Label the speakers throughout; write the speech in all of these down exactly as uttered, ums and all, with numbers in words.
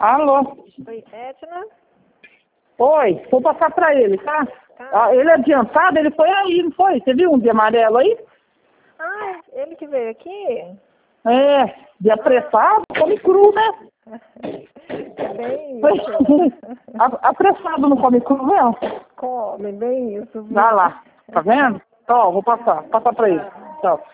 Speaker 1: Alô?
Speaker 2: Oi, Edna?
Speaker 1: Oi, vou passar pra ele, tá?
Speaker 2: Tá.
Speaker 1: Ah, ele é adiantado, ele foi aí, não foi? Você viu um de amarelo aí?
Speaker 2: Ah, ele que veio aqui?
Speaker 1: É, de apressado, come cru, né?
Speaker 2: Bem isso.
Speaker 1: A- Apressado não come cru, não?
Speaker 2: Come, bem isso. viu?
Speaker 1: Vai lá, tá vendo? Ó, vou passar, passar pra ele. Tchau.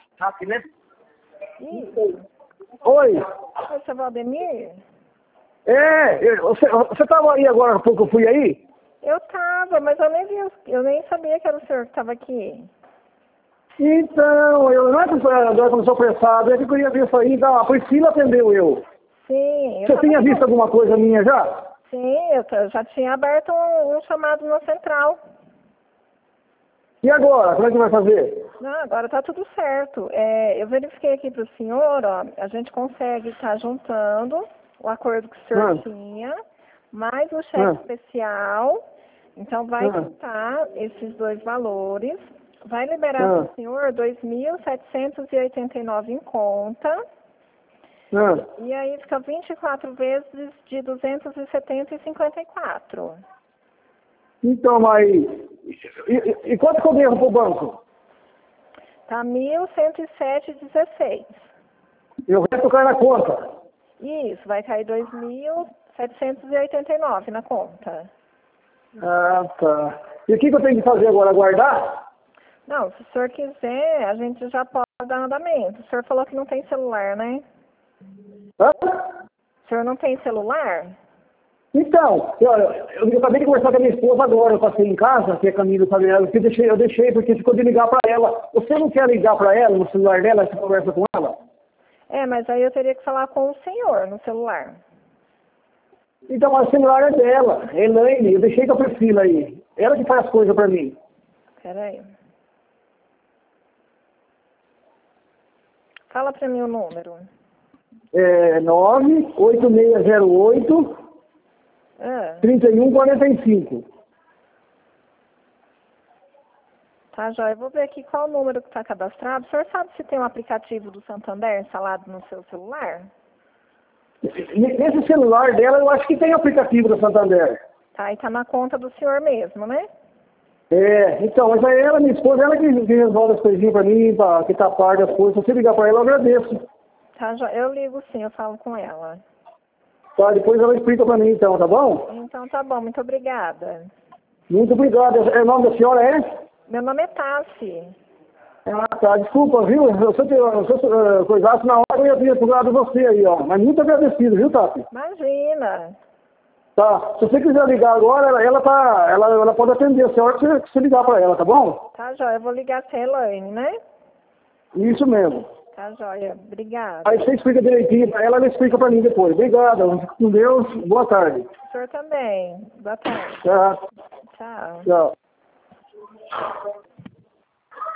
Speaker 2: Isso.
Speaker 1: Oi,
Speaker 2: Oi, seu Valdemir?
Speaker 3: É, eu- você, você tava aí agora há pouco, eu fui aí?
Speaker 2: Eu tava, mas eu nem vi, os- eu nem sabia que era o senhor que tava aqui.
Speaker 3: Então, eu não é que eu- agora que eu sou apressado, é que eu queria ver isso aí, tá? A Priscila atendeu eu.
Speaker 2: Sim, eu
Speaker 3: Você
Speaker 2: tava
Speaker 3: tinha
Speaker 2: aqui.
Speaker 3: visto alguma coisa minha já?
Speaker 2: Sim, eu t- já tinha aberto um, um chamado na central.
Speaker 3: E agora? Como é que vai fazer?
Speaker 2: Não, agora tá tudo certo. É, eu verifiquei aqui pro senhor, ó, a gente consegue estar juntando o acordo que o senhor
Speaker 3: Hum.
Speaker 2: tinha, mais o cheque
Speaker 3: Hum.
Speaker 2: especial. Então vai
Speaker 3: Hum.
Speaker 2: juntar esses dois valores. Vai liberar
Speaker 3: Hum.
Speaker 2: para o senhor dois mil setecentos e oitenta e nove em conta.
Speaker 3: Hum.
Speaker 2: E aí fica vinte e quatro vezes de duzentos e setenta e cinquenta e quatro.
Speaker 3: Então, mas... E, e, e quanto que eu devo pro banco?
Speaker 2: Tá mil cento e sete e dezesseis.
Speaker 3: Eu vou tocar na conta.
Speaker 2: Isso, vai cair dois mil setecentos e oitenta e nove na conta.
Speaker 3: Ah, tá. E o que, que eu tenho que fazer agora? Aguardar?
Speaker 2: Não, se o senhor quiser, a gente já pode dar andamento. O senhor falou que não tem celular, né?
Speaker 3: Hã?
Speaker 2: O senhor não tem celular?
Speaker 3: Então, eu, eu, eu acabei de conversar com a minha esposa agora, eu passei em casa, que é caminho do Fabiano, eu deixei, eu deixei porque ficou de ligar para ela. Você não quer ligar para ela no celular dela, você conversa com ela?
Speaker 2: É, mas aí eu teria que falar com o senhor no celular.
Speaker 3: Então, o celular é dela, é Elaine, eu deixei com a Priscila aí. Ela que faz as coisas para mim.
Speaker 2: Peraí. Fala pra mim o número.
Speaker 3: É nove oito seis zero oito,
Speaker 2: Ah,
Speaker 3: três um quatro cinco.
Speaker 2: tá, Jóia. Eu vou ver aqui qual o número que está cadastrado. O senhor sabe se tem um aplicativo do Santander instalado no seu celular?
Speaker 3: Nesse celular dela, eu acho que tem aplicativo do Santander.
Speaker 2: Tá, e tá na conta do senhor mesmo, né?
Speaker 3: É, então, mas aí ela, minha esposa, ela que, que resolve as coisinhas pra mim, pra, que tá a par das coisas. Se você ligar pra ela, eu agradeço.
Speaker 2: Tá, Jóia. Eu ligo sim, eu falo com ela.
Speaker 3: Tá, depois ela explica pra mim então, tá bom?
Speaker 2: Então tá bom, muito obrigada.
Speaker 3: Muito obrigado. É, o nome da senhora é?
Speaker 2: Meu nome é Tassi.
Speaker 3: Ah, tá, desculpa, viu? Eu só te uh, coisasse na hora, eu ia vir pro lado de você aí, ó. Mas muito agradecido, viu, Tati?
Speaker 2: Imagina.
Speaker 3: Tá, se você quiser ligar agora, ela, ela, tá, ela, ela pode atender a senhora que você, que você ligar pra ela, tá bom?
Speaker 2: Tá, Jóia. Eu vou ligar com a Elaine, né?
Speaker 3: Isso mesmo.
Speaker 2: Tá, Jóia. Obrigada.
Speaker 3: Aí você explica direitinho pra ela, ela explica pra mim depois. Obrigado, fique com Deus, boa tarde.
Speaker 2: O senhor também. Boa tarde.
Speaker 3: Tá,
Speaker 2: Tchau.
Speaker 3: tchau.